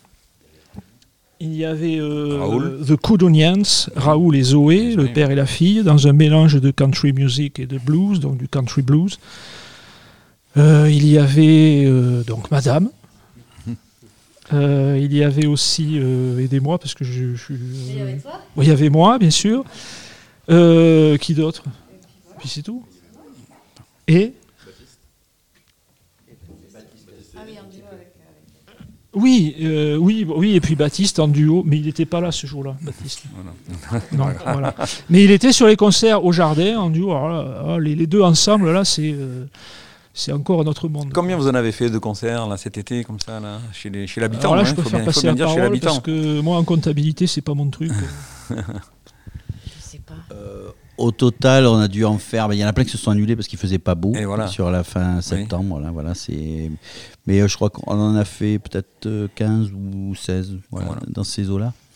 Il y avait euh, The Coudonians, Raoul et Zoé, le père et la fille, dans un mélange de country music et de blues, donc du country blues. Euh, il y avait euh, donc Madame. Euh, il y avait aussi, euh, aidez-moi parce que je suis. Euh, il y avait toi ? Oui, il y avait moi, bien sûr. Euh, qui d'autre ? Puis c'est tout. Et Oui, euh, oui, oui, et puis Baptiste en duo, mais il n'était pas là ce jour-là, Baptiste. Voilà. Non, voilà. Mais il était sur les concerts au Jardin en duo. Alors là, les, les deux ensemble, là, c'est, euh, c'est encore un autre monde. Combien vous en avez fait de concerts là, cet été, comme ça, là, chez, les, chez l'habitant ? Alors là, hein, je peux faire passer la parole parce que moi, en comptabilité, c'est pas mon truc. Je sais pas. Euh, Au total, on a dû en faire. Ben, il y en a plein qui se sont annulés parce qu'il faisait pas beau voilà. sur la fin septembre. Oui. Voilà, voilà, c'est... Mais euh, je crois qu'on en a fait peut-être quinze ou seize voilà, voilà. dans ces eaux-là.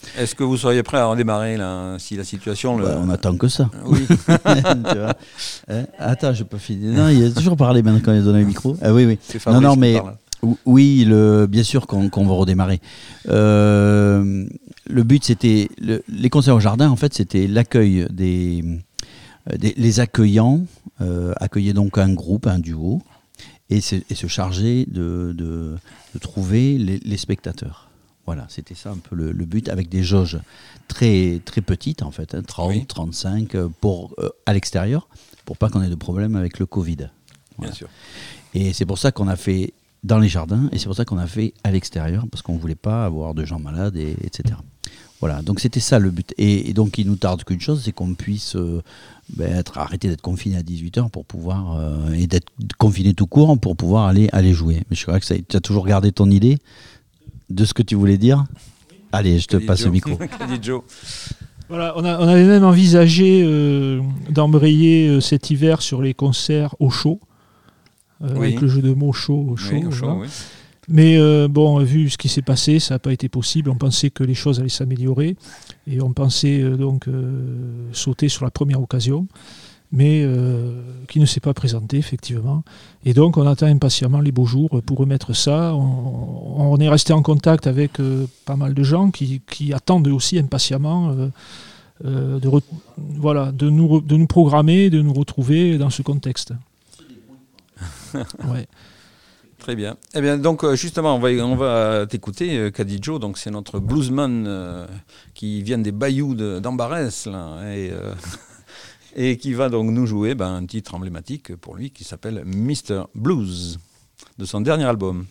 Est-ce que vous seriez prêt à redémarrer là, si la situation... Le... Bah, on attend que ça. Oui. Tu vois hein Attends, je peux finir. Non, il a toujours parlé maintenant quand il a donné le micro. Ah oui, oui. C'est Fabrice non, non, qui mais parle. oui, le, bien sûr qu'on, qu'on va redémarrer. Euh, le but, c'était le, les concerts au jardin. En fait, c'était l'accueil des, des les accueillants, euh, accueillir donc un groupe, un duo, et se, et se charger de, de, de trouver les, les spectateurs. Voilà, c'était ça un peu le, le but, avec des jauges très, très petites en fait, hein, trente, Oui. trente-cinq pour, euh, à l'extérieur, pour pas qu'on ait de problème avec le Covid. Bien Voilà. sûr. Et c'est pour ça qu'on a fait dans les jardins, et c'est pour ça qu'on a fait à l'extérieur, parce qu'on voulait pas avoir de gens malades, et, etc. Voilà, donc c'était ça le but. Et, et donc il nous tarde qu'une chose, c'est qu'on puisse euh, ben, être, arrêter d'être confiné à dix-huit heures pour pouvoir, euh, et d'être confiné tout court pour pouvoir aller, aller jouer. Mais je crois que ça, tu as toujours gardé ton idée de ce que tu voulais dire. Allez, je te Qu'a dit passe Joe. le micro. Qu'a dit Joe. Voilà, on, a- on avait même envisagé euh, d'embrayer euh, cet hiver sur les concerts au chaud, euh, Oui. avec le jeu de mots chaud, au chaud. Oui, au chaud, voilà. oui. Mais euh, bon, vu ce qui s'est passé, ça n'a pas été possible. On pensait que les choses allaient s'améliorer et on pensait euh, donc euh, sauter sur la première occasion, mais euh, qui ne s'est pas présentée effectivement. Et donc on attend impatiemment les beaux jours pour remettre ça. On, on est resté en contact avec euh, pas mal de gens qui, qui attendent aussi impatiemment euh, euh, de, re- voilà, de, nous, re- de nous programmer, de nous retrouver dans ce contexte. Ouais. Très bien. Eh bien, donc, euh, justement, on va, on va t'écouter, euh, qu'a dit Joe. Donc, c'est notre bluesman euh, qui vient des bayous de, d'Ambarès, là, et, euh, et qui va donc nous jouer ben, un titre emblématique pour lui qui s'appelle mister Blues, de son dernier album.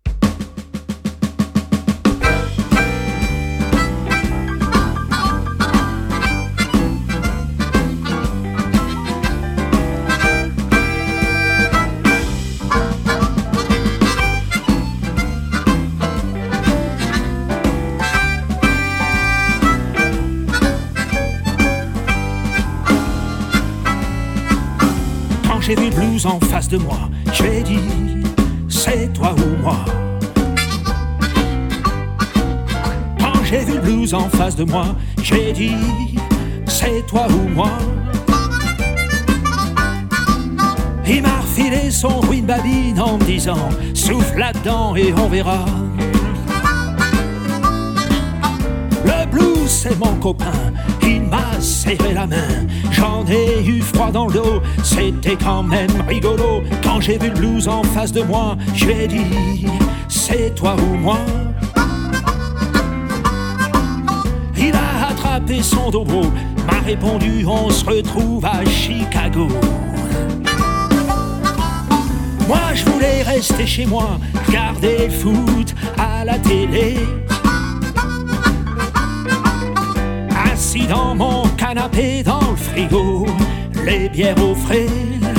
Quand j'ai vu le blues en face de moi, j'ai dit, c'est toi ou moi. Quand j'ai vu le blues en face de moi, j'ai dit, c'est toi ou moi. Il m'a refilé son bruit de babine en me disant, souffle là-dedans et on verra. Le blues c'est mon copain, il m'a serré la main. J'en ai eu froid dans le dos, c'était quand même rigolo. Quand j'ai vu le blues en face de moi, je lui ai dit, c'est toi ou moi. Il a attrapé son dobro, m'a répondu, on se retrouve à Chicago. Moi je voulais rester chez moi, regarder le foot à la télé. Assis dans mon canapé, dans le frigo, les bières au frais.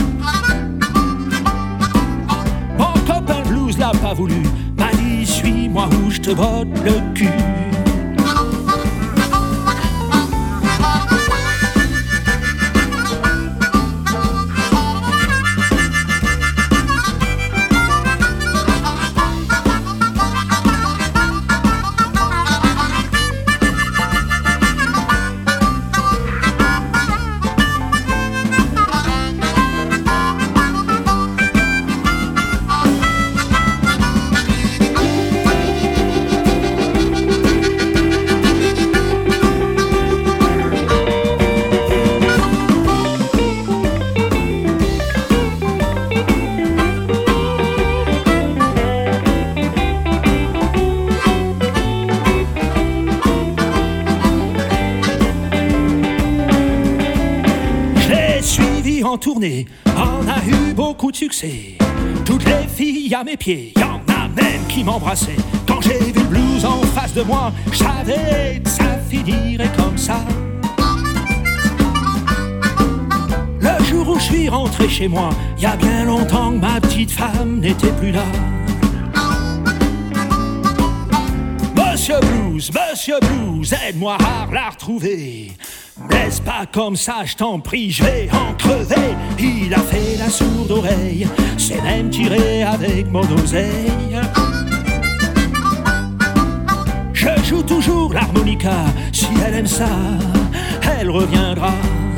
Mon copain blues l'a pas voulu, m'a dit suis-moi ou je te botte le cul. En tournée, on a eu beaucoup de succès. Toutes les filles à mes pieds, y en a même qui m'embrassaient. Quand j'ai vu le blues en face de moi, je savais que ça finirait comme ça. Le jour où je suis rentré chez moi, y a bien longtemps que ma petite femme n'était plus là. Monsieur Blues, Monsieur Blues, aide-moi à la retrouver. Laisse pas comme ça, je t'en prie, je vais en crever. Il a fait la sourde oreille, c'est même tiré avec mon oseille. Je joue toujours l'harmonica. Si elle aime ça, elle reviendra.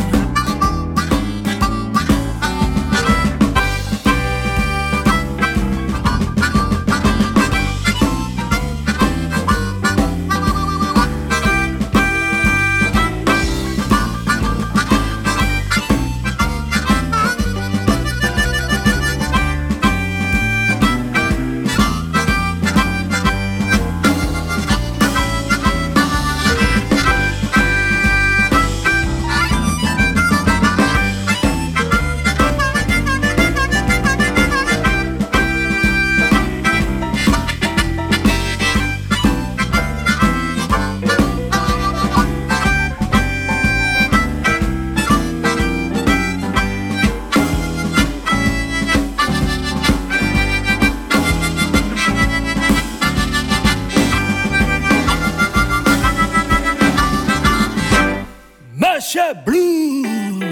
Monsieur Blue,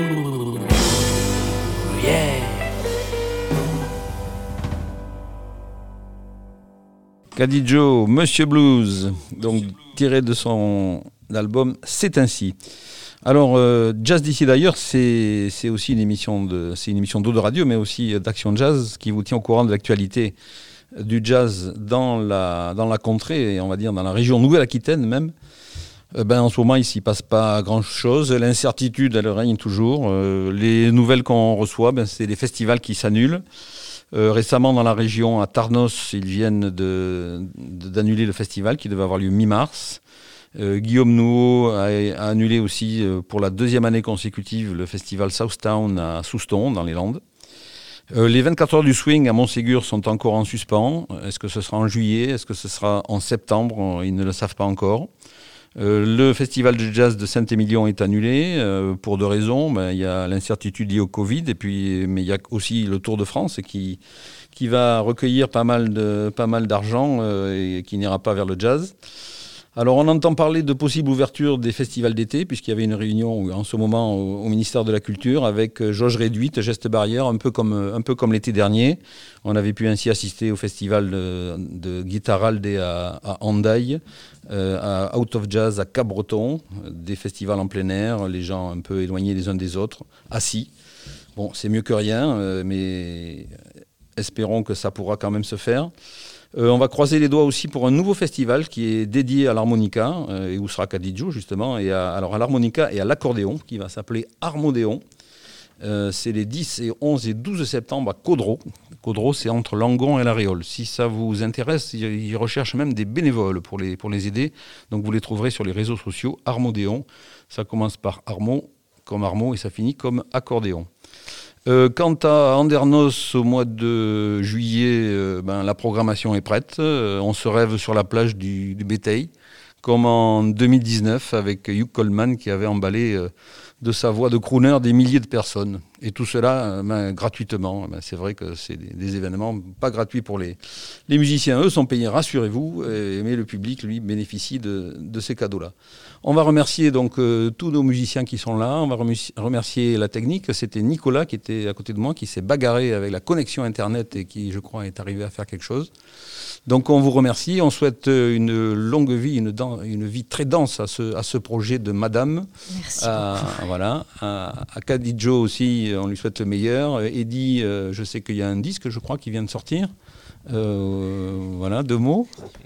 yeah. Caddy Joe, Monsieur Blues, donc tiré de son album C'est ainsi. Alors, euh, Jazz d'ici d'ailleurs, c'est, c'est aussi une émission de, c'est une émission d'eau de radio, mais aussi d'Action Jazz, qui vous tient au courant de l'actualité du jazz dans la, dans la contrée, et on va dire dans la région Nouvelle-Aquitaine même. Euh, ben, en ce moment, il ne s'y passe pas grand-chose. L'incertitude, elle règne toujours. Euh, les nouvelles qu'on reçoit, ben, c'est des festivals qui s'annulent. Euh, récemment, dans la région, à Tarnos, ils viennent de, de, d'annuler le festival qui devait avoir lieu mi-mars. Euh, Guillaume Nouveau a, a annulé aussi, euh, pour la deuxième année consécutive, le festival Southtown à Souston, dans les Landes. Euh, les vingt-quatre heures du swing à Montségur sont encore en suspens. Est-ce que ce sera en juillet? Est-ce que ce sera en septembre? Ils ne le savent pas encore. Euh, le festival de jazz de Saint-Émilion est annulé euh, pour deux raisons. Ben, il y a l'incertitude liée au Covid, et puis, mais il y a aussi le Tour de France qui, qui va recueillir pas mal, de, pas mal d'argent euh, et qui n'ira pas vers le jazz. Alors on entend parler de possible ouverture des festivals d'été, puisqu'il y avait une réunion en ce moment au, au ministère de la Culture avec jauge réduite, geste barrière, un peu comme, un peu comme l'été dernier. On avait pu ainsi assister au festival de, de Guitaralde à, à Hendaye, euh, à Out of Jazz à Cap-Breton, des festivals en plein air, les gens un peu éloignés les uns des autres, assis. Bon, c'est mieux que rien, euh, mais espérons que ça pourra quand même se faire. Euh, on va croiser les doigts aussi pour un nouveau festival qui est dédié à l'harmonica, euh, et où sera Caddy Joe justement, et à, alors à l'harmonica et à l'accordéon, qui va s'appeler Harmodéon. Euh, c'est les dix et onze et douze septembre à Caudreau. Caudreau, c'est entre Langon et La Réole. Si ça vous intéresse, ils, ils recherchent même des bénévoles pour les, pour les aider. Donc vous les trouverez sur les réseaux sociaux, Harmodéon. Ça commence par Harmo, comme Harmo, et ça finit comme accordéon. Euh, quant à Andernos, au mois de juillet, euh, ben, la programmation est prête. Euh, on se rêve sur la plage du, du Béteil, comme en deux mille dix-neuf avec Hugh Coleman qui avait emballé euh, de sa voix de crooner des milliers de personnes. Et tout cela euh, ben, gratuitement. Ben, c'est vrai que c'est des, des événements pas gratuits pour les, les musiciens. Eux sont payés, rassurez-vous, et, mais le public, lui, bénéficie de, de ces cadeaux-là. On va remercier donc euh, tous nos musiciens qui sont là. On va remercier la technique. C'était Nicolas qui était à côté de moi, qui s'est bagarré avec la connexion Internet et qui, je crois, est arrivé à faire quelque chose. Donc on vous remercie. On souhaite une longue vie, une, dan- une vie très dense à ce, à ce projet de Madame. Merci à, voilà. À, à Caddy Joe aussi, on lui souhaite le meilleur. Eddie, euh, je sais qu'il y a un disque, je crois, qui vient de sortir. Euh, voilà, deux mots.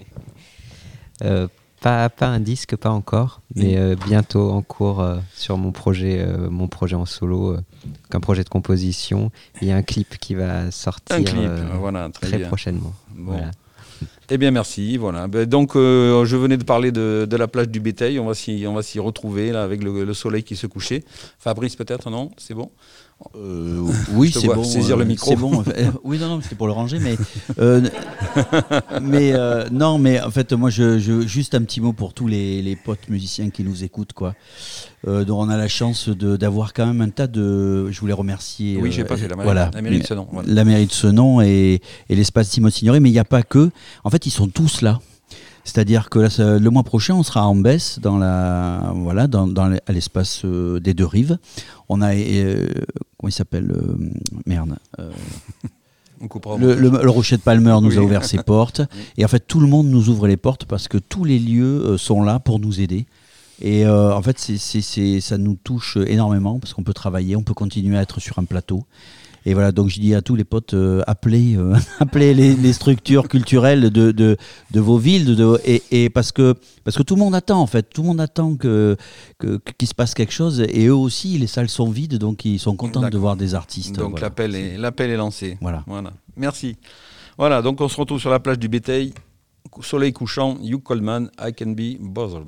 Euh, Pas, pas un disque, pas encore, mais euh, bientôt en cours euh, sur mon projet, euh, mon projet en solo, euh, un projet de composition. Il y a un clip qui va sortir un clip, euh, voilà, très, très bien. prochainement. Bon. Voilà. Eh bien, merci. Voilà. Ben, donc, euh, je venais de parler de, de la plage du Béteil. On va s'y, on va s'y retrouver là, avec le, le soleil qui se couchait. Fabrice, peut-être, non? C'est bon? Euh, oui, Je te c'est vois bon. saisir euh, le micro. C'est bon. Euh, oui, non, non, c'était pour le ranger, mais euh, mais euh, non, mais en fait, moi, je, je juste un petit mot pour tous les, les potes musiciens qui nous écoutent, quoi. Euh, dont on a la chance de, d'avoir quand même un tas de. Je voulais remercier. Oui, euh, j'ai pas fait la, voilà, la mairie de Senon. Voilà. La mairie de Senon et, et l'espace Simone Signoret, mais il n'y a pas que. En fait, ils sont tous là. C'est-à-dire que là, ça, le mois prochain, on sera à Ambès, dans la, voilà, dans, dans les, à l'espace euh, des Deux Rives. On a, euh, comment il s'appelle euh, Merde. Euh, On coupera au Le, montage. le, le Rocher de Palmer nous Oui. a ouvert ses portes. Et en fait, tout le monde nous ouvre les portes parce que tous les lieux euh, sont là pour nous aider. Et euh, en fait, c'est, c'est, c'est, ça nous touche énormément parce qu'on peut travailler, on peut continuer à être sur un plateau. Et voilà, donc je dis à tous les potes, euh, appelez, euh, appelez les, les structures culturelles de, de, de vos villes, de, de, et, et parce que parce que tout le monde attend en fait, tout le monde attend que, que qu'il se passe quelque chose. Et eux aussi, les salles sont vides, donc ils sont contents de D'accord. voir des artistes. Donc voilà. l'appel est, l'appel est lancé. Voilà. Voilà. Merci. Voilà, donc on se retrouve sur la plage du Béteil. Soleil couchant, Hugh Coleman, I Can Be Bothered.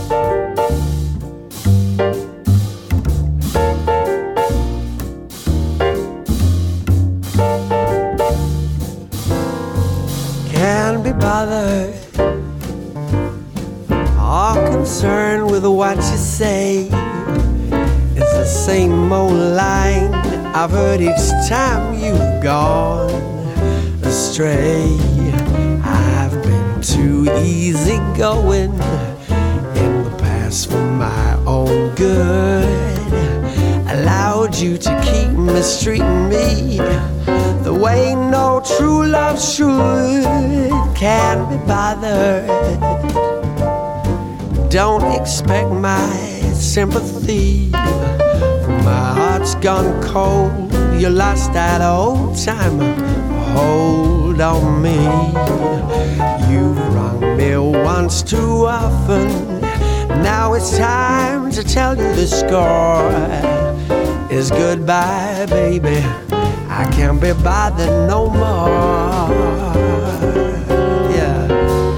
Can't be bothered or concerned with what you say. It's the same old line I've heard each time you've gone astray. I've been too easygoing in the past for my own good. Allowed you to keep mistreating me the way no true love should. Can't be bothered. Don't expect my sympathy. My heart's gone cold. You lost that old time hold on me. You've wronged me once too often. Now it's time to tell you the score is goodbye, baby. I can't be bothered no more. Yeah.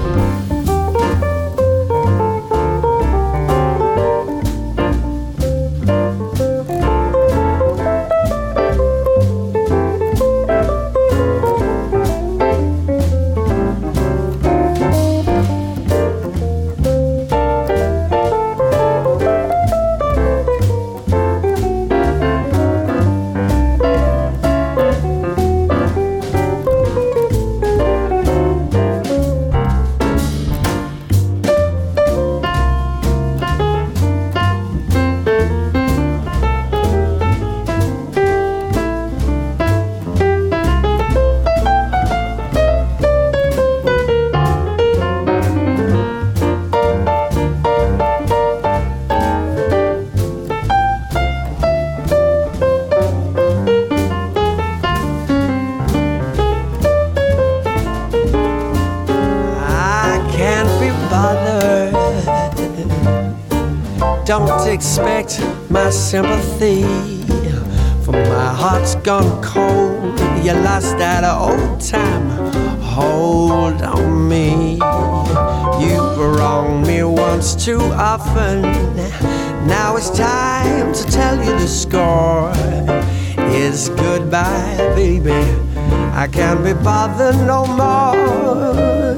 Don't expect my sympathy, for my heart's gone cold. You lost that old time hold on me. You've wronged me once too often. Now it's time to tell you the score is goodbye, baby. I can't be bothered no more.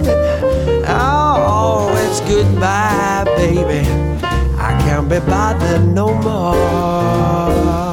Oh, it's goodbye, baby. I can't be bothered no more.